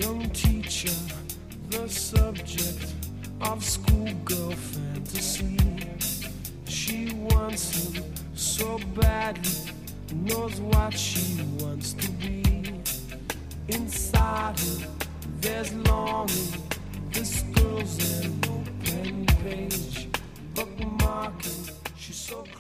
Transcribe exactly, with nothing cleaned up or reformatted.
young teacher, the subject of schoolgirl fantasy. She wants him so badly, knows what she wants to be. Inside her, there's longing. This girl's an open page, bookmarking. She's so